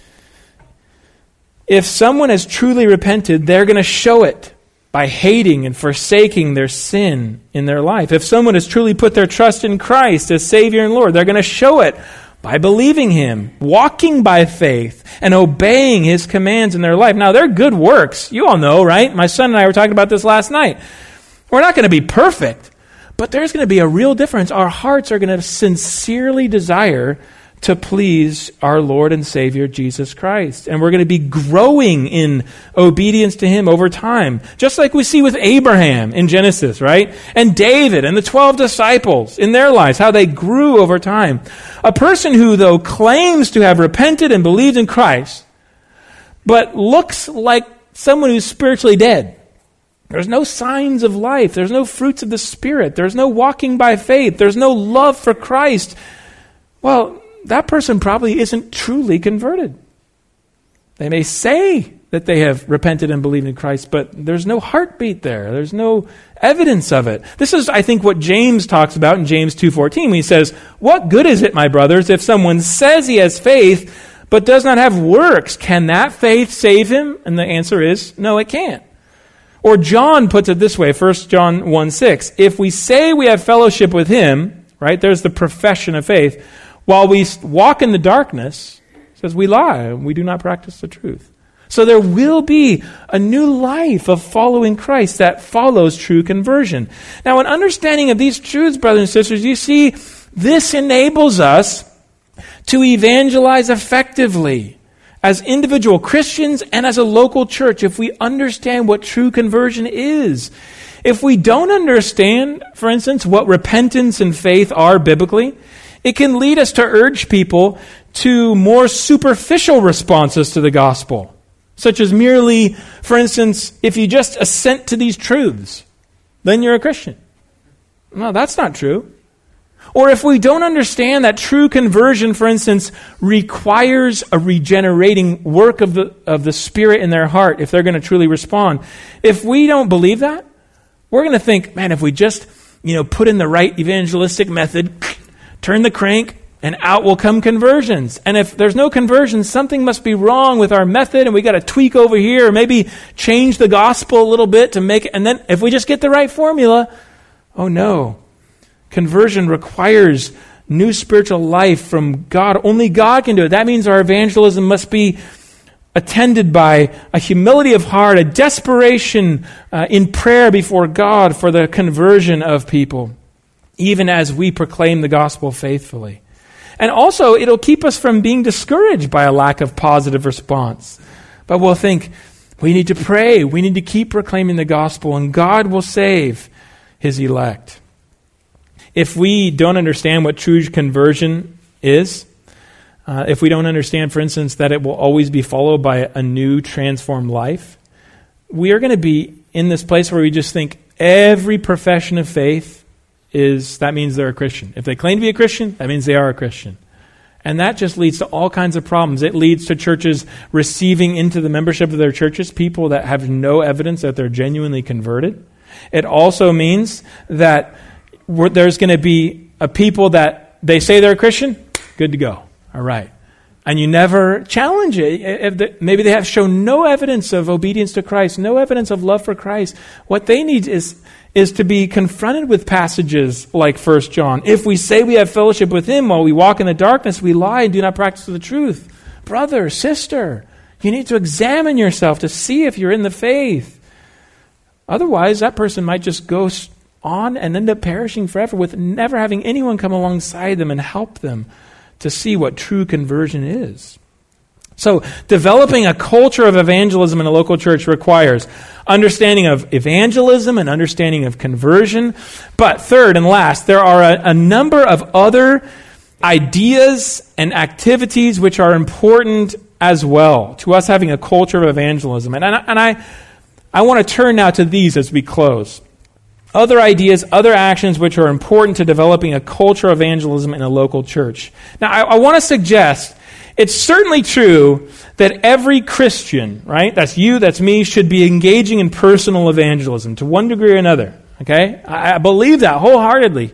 If someone has truly repented, they're going to show it by hating and forsaking their sin in their life. If someone has truly put their trust in Christ as Savior and Lord, they're going to show it by believing Him, walking by faith, and obeying His commands in their life. Now, they're good works. You all know, right? My son and I were talking about this last night. We're not going to be perfect, but there's going to be a real difference. Our hearts are going to sincerely desire to please our Lord and Savior, Jesus Christ. And we're going to be growing in obedience to Him over time. Just like we see with Abraham in Genesis, right? And David and the twelve disciples in their lives, how they grew over time. A person who, though, claims to have repented and believed in Christ, but looks like someone who's spiritually dead. There's no signs of life. There's no fruits of the Spirit. There's no walking by faith. There's no love for Christ. Well, that person probably isn't truly converted. They may say that they have repented and believed in Christ, but there's no heartbeat there. There's no evidence of it. This is, I think, what James talks about in James two fourteen when he says, what good is it, my brothers, if someone says he has faith but does not have works? Can that faith save him? And the answer is, no, it can't. Or John puts it this way, First John one six. If we say we have fellowship with Him, right, there's the profession of faith, while we walk in the darkness, it says we lie, we do not practice the truth. So there will be a new life of following Christ that follows true conversion. Now, in understanding of these truths, brothers and sisters, you see, this enables us to evangelize effectively as individual Christians and as a local church if we understand what true conversion is. If we don't understand, for instance, what repentance and faith are biblically, it can lead us to urge people to more superficial responses to the gospel, such as merely, for instance, if you just assent to these truths, then you're a Christian. No, that's not true. Or if we don't understand that true conversion, for instance, requires a regenerating work of the of the Spirit in their heart if they're going to truly respond. If we don't believe that, we're going to think, man, if we just, you know, put in the right evangelistic method, turn the crank, And out will come conversions. And if there's no conversions, something must be wrong with our method, and we got to tweak over here, or maybe change the gospel a little bit to make it. And then if we just get the right formula, oh no. Conversion requires new spiritual life from God. Only God can do it. That means our evangelism must be attended by a humility of heart, a desperation uh, in prayer before God for the conversion of people, even as we proclaim the gospel faithfully. And also, it'll keep us from being discouraged by a lack of positive response. But we'll think, we need to pray, we need to keep proclaiming the gospel, and God will save his elect. If we don't understand what true conversion is, uh, if we don't understand, for instance, that it will always be followed by a new transformed life, we are going to be in this place where we just think every profession of faith is, that means they're a Christian. If they claim to be a Christian, that means they are a Christian. And that just leads to all kinds of problems. It leads to churches receiving into the membership of their churches people that have no evidence that they're genuinely converted. It also means that we're, there's going to be a people that they say they're a Christian, good to go. All right. And you never challenge it. If they, maybe they have shown no evidence of obedience to Christ, no evidence of love for Christ. What they need is is to be confronted with passages like First John. If we say we have fellowship with him while we walk in the darkness, we lie and do not practice the truth. Brother, sister, you need to examine yourself to see if you're in the faith. Otherwise, that person might just go on and end up perishing forever with never having anyone come alongside them and help them to see what true conversion is. So, developing a culture of evangelism in a local church requires understanding of evangelism and understanding of conversion. But third and last, there are a, a number of other ideas and activities which are important as well to us having a culture of evangelism. And I, and I, I want to turn now to these as we close. Other ideas, other actions which are important to developing a culture of evangelism in a local church. Now, I, I want to suggest it's certainly true that every Christian, right, that's you, that's me, should be engaging in personal evangelism to one degree or another, okay? I, I believe that wholeheartedly.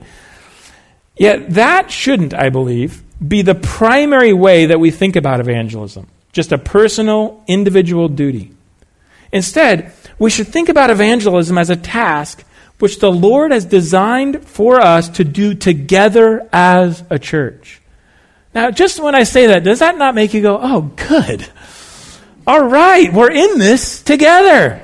Yet that shouldn't, I believe, be the primary way that we think about evangelism, just a personal, individual duty. Instead, we should think about evangelism as a task which the Lord has designed for us to do together as a church. Now, just when I say that, does that not make you go, oh, good. All right, we're in this together.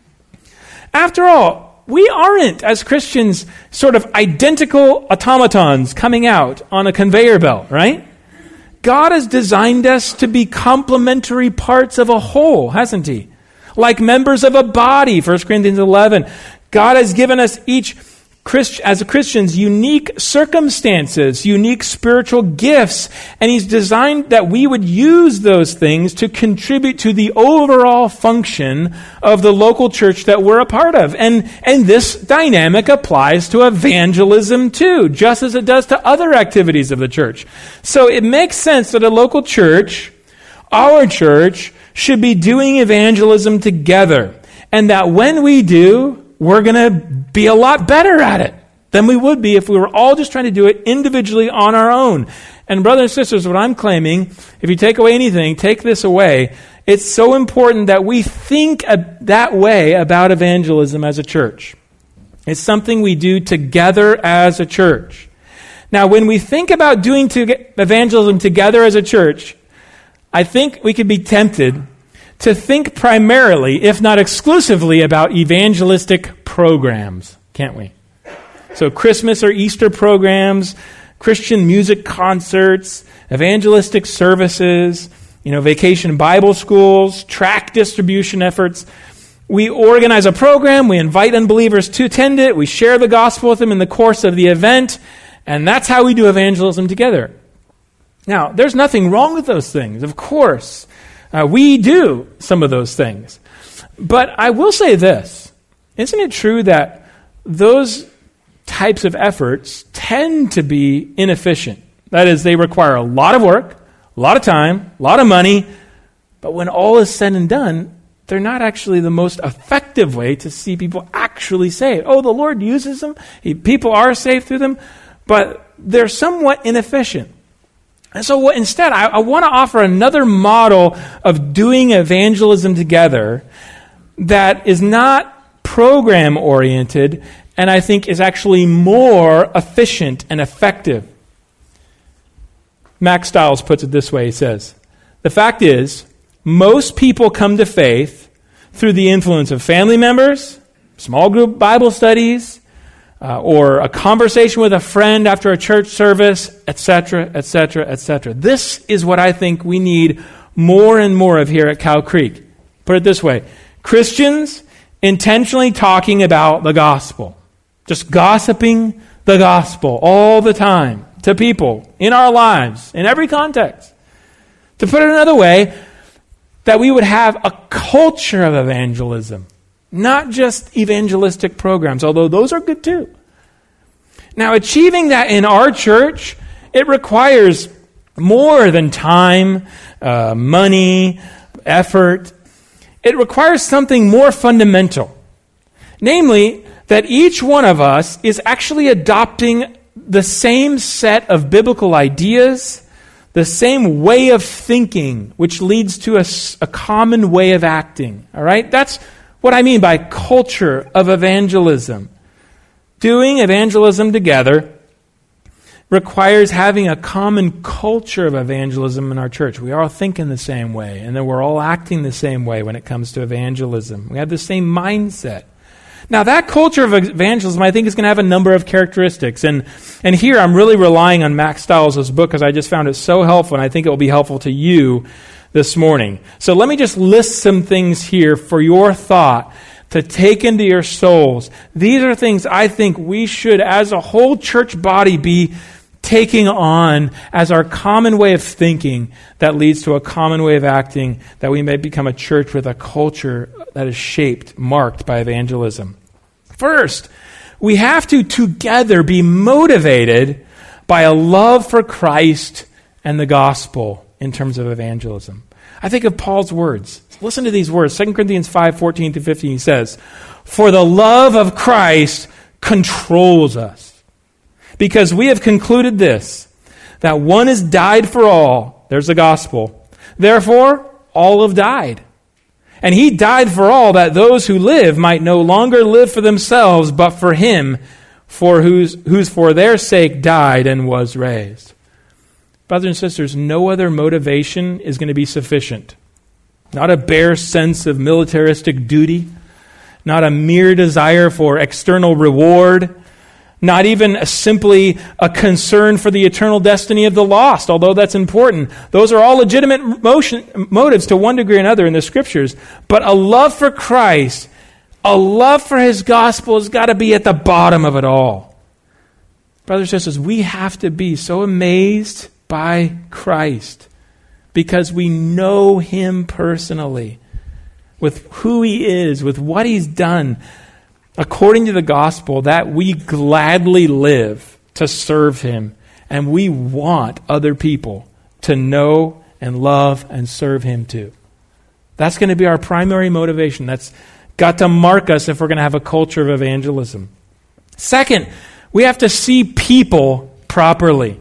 After all, we aren't, as Christians, sort of identical automatons coming out on a conveyor belt, right? God has designed us to be complementary parts of a whole, hasn't he? Like members of a body, First Corinthians eleven. God has given us each Christ, as Christians, unique circumstances, unique spiritual gifts, and he's designed that we would use those things to contribute to the overall function of the local church that we're a part of. And, and this dynamic applies to evangelism too, just as it does to other activities of the church. So it makes sense that a local church, our church, should be doing evangelism together. And that when we do, we're going to be a lot better at it than we would be if we were all just trying to do it individually on our own. And brothers and sisters, what I'm claiming, if you take away anything, take this away. It's so important that we think that way about evangelism as a church. It's something we do together as a church. Now, when we think about doing to evangelism together as a church, I think we could be tempted to think primarily, if not exclusively, about evangelistic programs, can't we? So Christmas or Easter programs, Christian music concerts, evangelistic services, you know, vacation Bible schools, tract distribution efforts. We organize a program, we invite unbelievers to attend it, we share the gospel with them in the course of the event, and that's how we do evangelism together. Now, there's nothing wrong with those things, of course. Uh, we do some of those things. But I will say this. Isn't it true that those types of efforts tend to be inefficient? That is, they require a lot of work, a lot of time, a lot of money, but when all is said and done, they're not actually the most effective way to see people actually saved. Oh, the Lord uses them. He, people are saved through them, but they're somewhat inefficient. And so what, instead, I, I want to offer another model of doing evangelism together that is not program-oriented and I think is actually more efficient and effective. Max Stiles puts it this way, he says, "The fact is, most people come to faith through the influence of family members, small group Bible studies, uh, or a conversation with a friend after a church service, et cetera, et cetera, et cetera. This is what I think we need more and more of here at Cow Creek. Put it this way, Christians intentionally talking about the gospel, just gossiping the gospel all the time to people in our lives, in every context. To put it another way, that we would have a culture of evangelism, not just evangelistic programs, although those are good too. Now, achieving that in our church, it requires more than time, uh, money, effort. It requires something more fundamental. Namely, that each one of us is actually adopting the same set of biblical ideas, the same way of thinking, which leads to a, a common way of acting. All right? That's what I mean by culture of evangelism. Doing evangelism together requires having a common culture of evangelism in our church. We are all thinking the same way, and then we're all acting the same way when it comes to evangelism. We have the same mindset. Now, that culture of evangelism, I think, is going to have a number of characteristics. And and here I'm really relying on Max Stiles' book because I just found it so helpful, and I think it will be helpful to you this morning. So let me just list some things here for your thought to take into your souls. These are things I think we should, as a whole church body, be taking on as our common way of thinking that leads to a common way of acting, that we may become a church with a culture that is shaped, marked by evangelism. First, we have to together be motivated by a love for Christ and the gospel in terms of evangelism. I think of Paul's words. Listen to these words. Second Corinthians five, fourteen to fifteen, he says, "For the love of Christ controls us, because we have concluded this, that one has died for all." There's the gospel. "Therefore, all have died. And he died for all, that those who live might no longer live for themselves, but for him, for whose, whose for their sake died and was raised." Brothers and sisters, no other motivation is going to be sufficient. Not a bare sense of militaristic duty, not a mere desire for external reward, not even a simply a concern for the eternal destiny of the lost, although that's important. Those are all legitimate motion, motives to one degree or another in the Scriptures. But a love for Christ, a love for His gospel has got to be at the bottom of it all. Brothers and sisters, we have to be so amazed by Christ because we know Him personally, with who He is, with what He's done, according to the gospel, that we gladly live to serve Him, and we want other people to know and love and serve Him too. That's going to be our primary motivation. That's got to mark us if we're going to have a culture of evangelism. Second, we have to see people properly.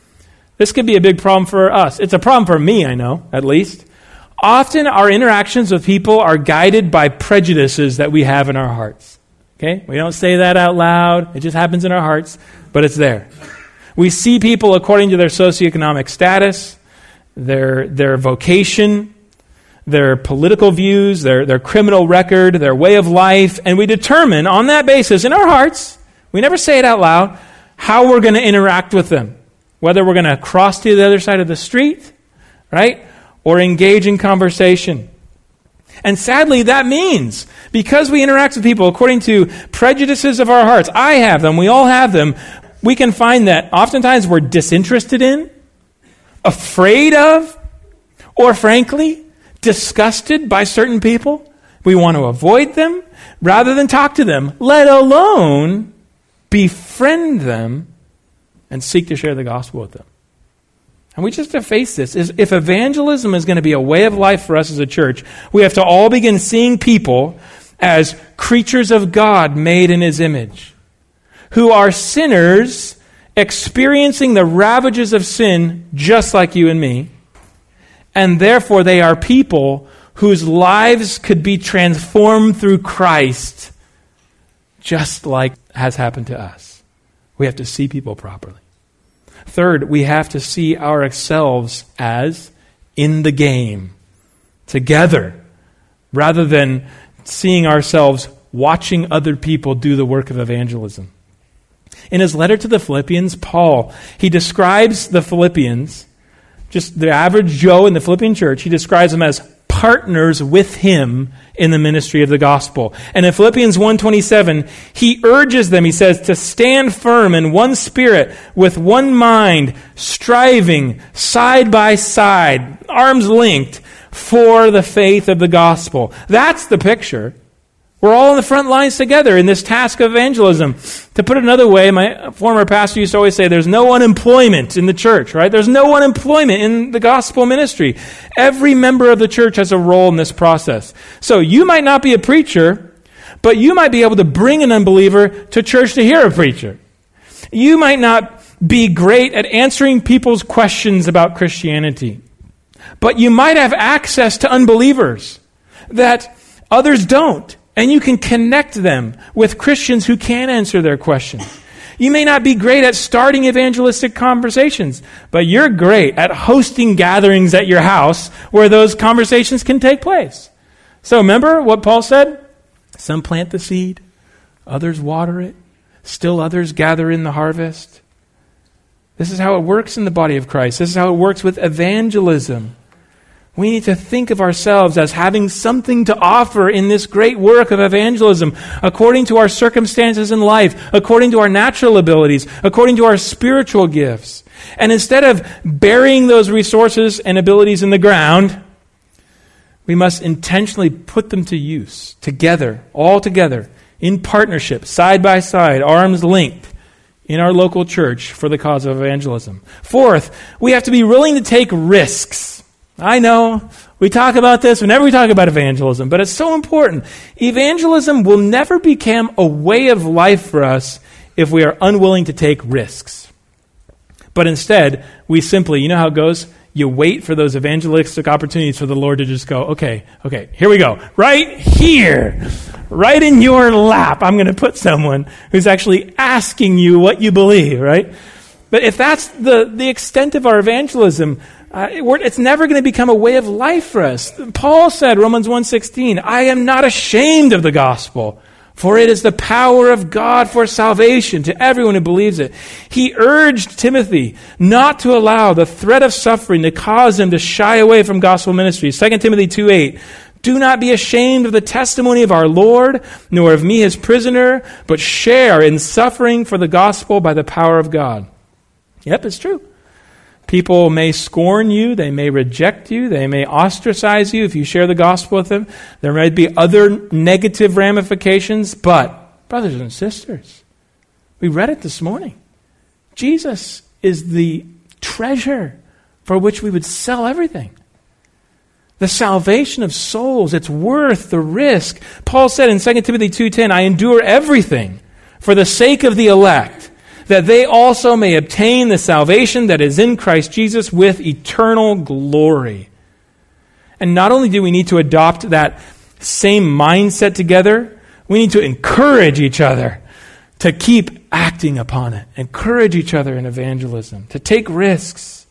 This could be a big problem for us. It's a problem for me, I know, at least. Often our interactions with people are guided by prejudices that we have in our hearts. Okay? We don't say that out loud. It just happens in our hearts, but it's there. We see people according to their socioeconomic status, their their vocation, their political views, their, their criminal record, their way of life, and we determine on that basis in our hearts, we never say it out loud, how we're going to interact with them. Whether we're going to cross to the other side of the street, right? Or engage in conversation. And sadly, that means, because we interact with people according to prejudices of our hearts, I have them, we all have them, we can find that oftentimes we're disinterested in, afraid of, or frankly, disgusted by certain people. We want to avoid them rather than talk to them, let alone befriend them and seek to share the gospel with them. And we just have to face this. Is if evangelism is going to be a way of life for us as a church, we have to all begin seeing people as creatures of God made in His image, who are sinners experiencing the ravages of sin just like you and me, and therefore they are people whose lives could be transformed through Christ just like has happened to us. We have to see people properly. Third, we have to see ourselves as in the game, together, rather than seeing ourselves watching other people do the work of evangelism. In his letter to the Philippians, Paul, he describes the Philippians, just the average Joe in the Philippian church, he describes them as partners with him in the ministry of the gospel. And in Philippians one twenty-seven, he urges them, he says, to stand firm in one spirit, with one mind, striving side by side, arms linked, for the faith of the gospel. That's the picture. We're all in the front lines together in this task of evangelism. To put it another way, my former pastor used to always say, there's no unemployment in the church, right? There's no unemployment in the gospel ministry. Every member of the church has a role in this process. So you might not be a preacher, but you might be able to bring an unbeliever to church to hear a preacher. You might not be great at answering people's questions about Christianity, but you might have access to unbelievers that others don't. And you can connect them with Christians who can answer their questions. You may not be great at starting evangelistic conversations, but you're great at hosting gatherings at your house where those conversations can take place. So remember what Paul said? Some plant the seed, others water it, still others gather in the harvest. This is how it works in the body of Christ. This is how it works with evangelism. We need to think of ourselves as having something to offer in this great work of evangelism, according to our circumstances in life, according to our natural abilities, according to our spiritual gifts. And instead of burying those resources and abilities in the ground, we must intentionally put them to use, together, all together, in partnership, side by side, arms linked, in our local church for the cause of evangelism. Fourth, we have to be willing to take risks. I know, we talk about this whenever we talk about evangelism, but it's so important. Evangelism will never become a way of life for us if we are unwilling to take risks. But instead, we simply, you know how it goes? You wait for those evangelistic opportunities for the Lord to just go, okay, okay, here we go. Right here, right in your lap, I'm going to put someone who's actually asking you what you believe, right? But if that's the, the extent of our evangelism, uh, it, it's never going to become a way of life for us. Paul said, Romans one sixteen, I am not ashamed of the gospel, for it is the power of God for salvation to everyone who believes it. He urged Timothy not to allow the threat of suffering to cause him to shy away from gospel ministry. Second Timothy two eight, do not be ashamed of the testimony of our Lord, nor of me his prisoner, but share in suffering for the gospel by the power of God. Yep, it's true. People may scorn you, they may reject you, they may ostracize you if you share the gospel with them. There might be other negative ramifications, but, brothers and sisters, we read it this morning. Jesus is the treasure for which we would sell everything. The salvation of souls, it's worth the risk. Paul said in Second Timothy two ten, I endure everything for the sake of the elect, that they also may obtain the salvation that is in Christ Jesus with eternal glory. And not only do we need to adopt that same mindset together, we need to encourage each other to keep acting upon it. Encourage each other in evangelism, to take risks.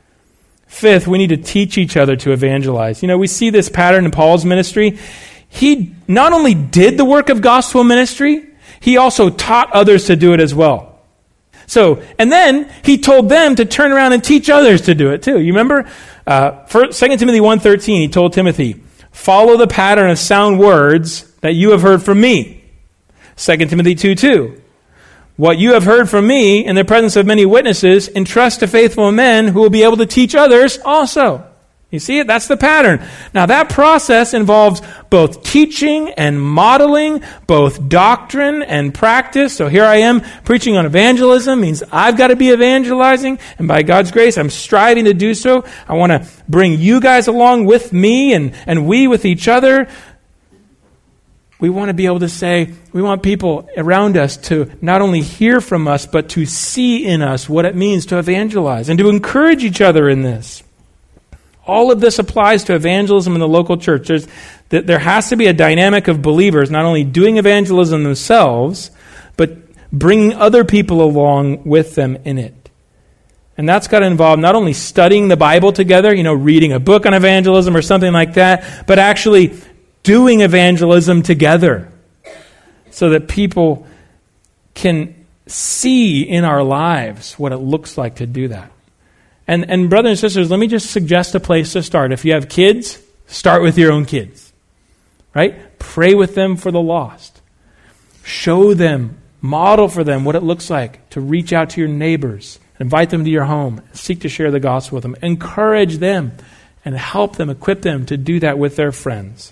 Fifth, we need to teach each other to evangelize. You know, we see this pattern in Paul's ministry. He not only did the work of gospel ministry, he also taught others to do it as well. So, and then he told them to turn around and teach others to do it too. You remember? Uh, for Second Timothy one thirteen, he told Timothy, follow the pattern of sound words that you have heard from me. Second Timothy two two, what you have heard from me in the presence of many witnesses, entrust to faithful men who will be able to teach others also. You see it? That's the pattern. Now that process involves both teaching and modeling, both doctrine and practice. So here I am preaching on evangelism, means I've got to be evangelizing, and by God's grace I'm striving to do so. I want to bring you guys along with me and, and we with each other. We want to be able to say, we want people around us to not only hear from us, but to see in us what it means to evangelize and to encourage each other in this. All of this applies to evangelism in the local church. There's, there has to be a dynamic of believers not only doing evangelism themselves, but bringing other people along with them in it. And that's got to involve not only studying the Bible together, you know, reading a book on evangelism or something like that, but actually doing evangelism together so that people can see in our lives what it looks like to do that. And, and brothers and sisters, let me just suggest a place to start. If you have kids, start with your own kids, right? Pray with them for the lost. Show them, model for them what it looks like to reach out to your neighbors, invite them to your home, seek to share the gospel with them, encourage them, and help them, equip them to do that with their friends.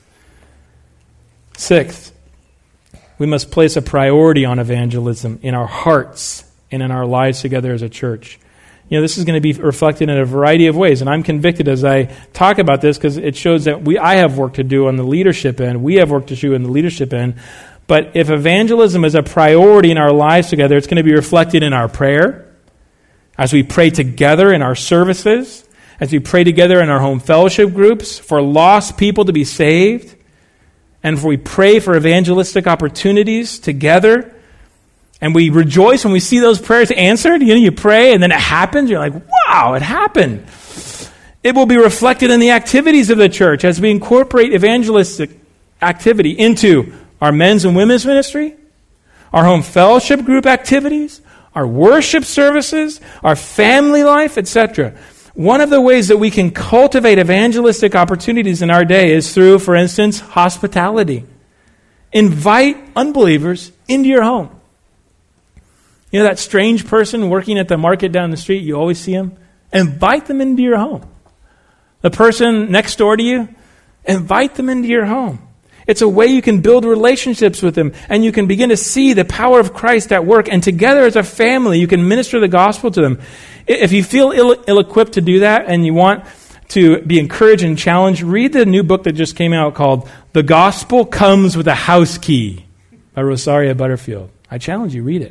Sixth, we must place a priority on evangelism in our hearts and in our lives together as a church. You know, this is going to be reflected in a variety of ways, and I'm convicted as I talk about this because it shows that we I have work to do on the leadership end. We have work to do in the leadership end. But if evangelism is a priority in our lives together, it's going to be reflected in our prayer, as we pray together in our services, as we pray together in our home fellowship groups for lost people to be saved, and if we pray for evangelistic opportunities together, and we rejoice when we see those prayers answered. You know, you pray and then it happens. You're like, wow, it happened. It will be reflected in the activities of the church as we incorporate evangelistic activity into our men's and women's ministry, our home fellowship group activities, our worship services, our family life, et cetera. One of the ways that we can cultivate evangelistic opportunities in our day is through, for instance, hospitality. Invite unbelievers into your home. You know that strange person working at the market down the street, you always see them? Invite them into your home. The person next door to you, invite them into your home. It's a way you can build relationships with them, and you can begin to see the power of Christ at work, and together as a family, you can minister the gospel to them. If you feel ill- ill-equipped to do that and you want to be encouraged and challenged, read the new book that just came out called The Gospel Comes with a House Key by Rosaria Butterfield. I challenge you, read it.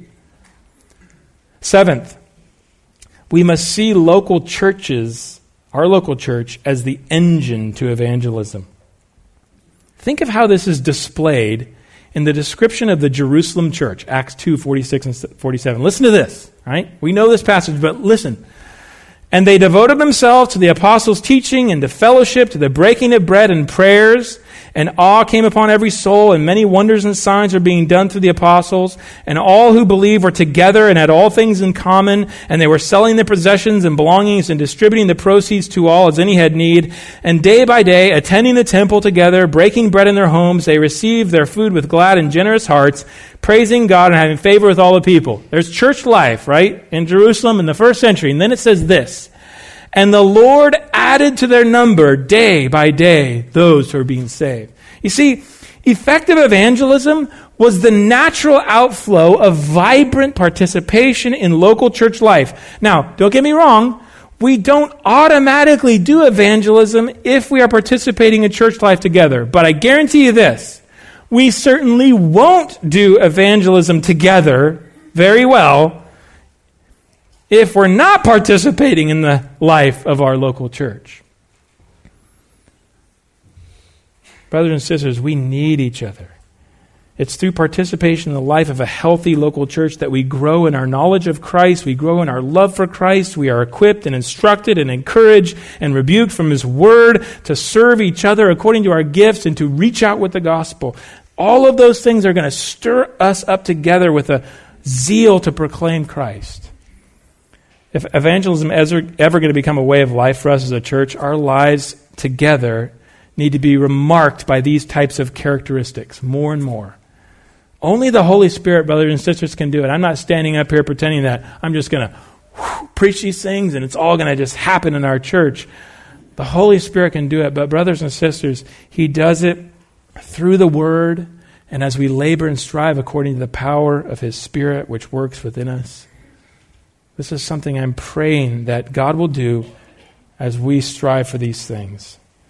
Seventh, we must see local churches, our local church, as the engine to evangelism. Think of how this is displayed in the description of the Jerusalem church, Acts two, forty-six and forty-seven. Listen to this, right? We know this passage, but listen. And they devoted themselves to the apostles' teaching and to fellowship, to the breaking of bread and prayers. And awe came upon every soul, and many wonders and signs are being done through the apostles. And all who believed were together and had all things in common. And they were selling their possessions and belongings and distributing the proceeds to all as any had need. And day by day, attending the temple together, breaking bread in their homes, they received their food with glad and generous hearts, praising God and having favor with all the people. There's church life, right, in Jerusalem in the first century. And then it says this. And the Lord added to their number day by day those who are being saved. You see, effective evangelism was the natural outflow of vibrant participation in local church life. Now, don't get me wrong, we don't automatically do evangelism if we are participating in church life together. But I guarantee you this, we certainly won't do evangelism together very well if we're not participating in the life of our local church. Brothers and sisters, we need each other. It's through participation in the life of a healthy local church that we grow in our knowledge of Christ, we grow in our love for Christ, we are equipped and instructed and encouraged and rebuked from His Word to serve each other according to our gifts and to reach out with the gospel. All of those things are going to stir us up together with a zeal to proclaim Christ. If evangelism is ever, ever going to become a way of life for us as a church, our lives together need to be remarked by these types of characteristics more and more. Only the Holy Spirit, brothers and sisters, can do it. I'm not standing up here pretending that I'm just going to preach these things and it's all going to just happen in our church. The Holy Spirit can do it, but brothers and sisters, He does it through the Word and as we labor and strive according to the power of His Spirit which works within us. This is something I'm praying that God will do as we strive for these things.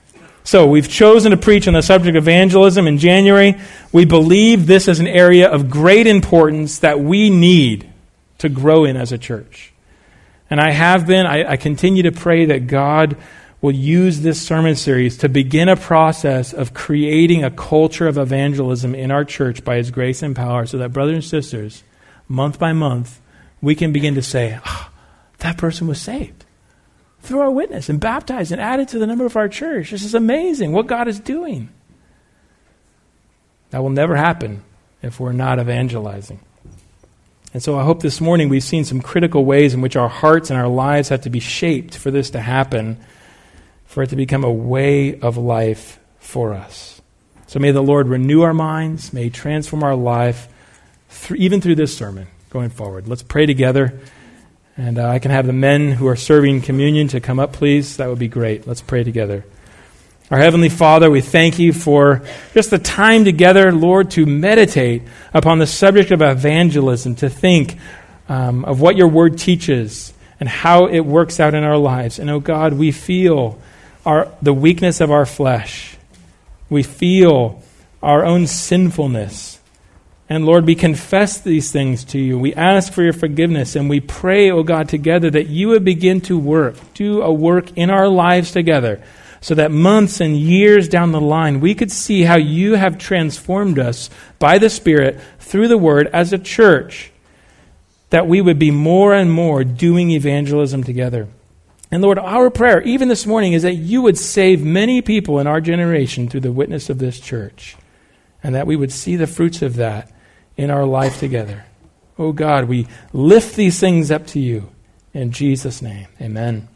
So we've chosen to preach on the subject of evangelism in January. We believe this is an area of great importance that we need to grow in as a church. And I have been, I, I continue to pray that God will use this sermon series to begin a process of creating a culture of evangelism in our church by His grace and power, so that brothers and sisters, month by month, we can begin to say, oh, that person was saved through our witness and baptized and added to the number of our church. This is amazing what God is doing. That will never happen if we're not evangelizing. And so I hope this morning we've seen some critical ways in which our hearts and our lives have to be shaped for this to happen, for it to become a way of life for us. So may the Lord renew our minds, may He transform our life, through, even through this sermon going forward. Let's pray together. And uh, I can have the men who are serving communion to come up, please. That would be great. Let's pray together. Our Heavenly Father, we thank You for just the time together, Lord, to meditate upon the subject of evangelism, to think um, of what Your Word teaches and how it works out in our lives. And, oh God, we feel our the weakness of our flesh. We feel our own sinfulness. And Lord, we confess these things to You. We ask for Your forgiveness, and we pray, oh God, together that You would begin to work, do a work in our lives together, so that months and years down the line, we could see how You have transformed us by the Spirit through the Word as a church, that we would be more and more doing evangelism together. And Lord, our prayer, even this morning, is that You would save many people in our generation through the witness of this church, and that we would see the fruits of that in our life together. Oh God, we lift these things up to You. In Jesus' name, amen.